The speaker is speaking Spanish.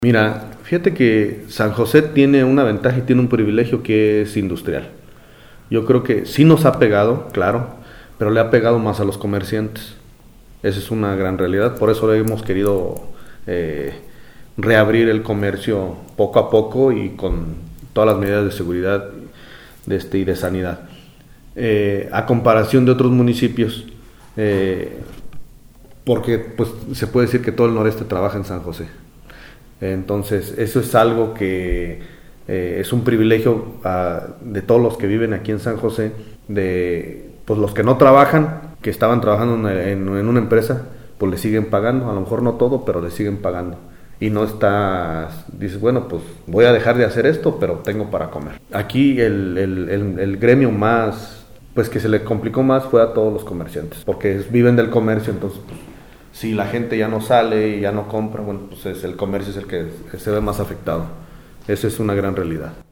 Mira, fíjate que San José tiene una ventaja y tiene un privilegio que es industrial. Yo creo que sí nos ha pegado, claro, pero le ha pegado más a los comerciantes. Esa es una gran realidad, por eso hemos querido eh, reabrir el comercio poco a poco y con todas las medidas de seguridad y de sanidad. A comparación de otros municipios, porque pues se puede decir que todo el noreste trabaja en San José. Entonces, eso es algo que es un privilegio de todos los que viven aquí en San José, de pues los que no trabajan, que estaban trabajando en una empresa, pues le siguen pagando, a lo mejor no todo, pero le siguen pagando. Y no dices, bueno, pues voy a dejar de hacer esto, pero tengo para comer. Aquí el gremio más, pues que se le complicó más fue a todos los comerciantes, porque viven del comercio, entonces pues, si la gente ya no sale y ya no compra, bueno, pues el comercio es el que se ve más afectado. Esa es una gran realidad.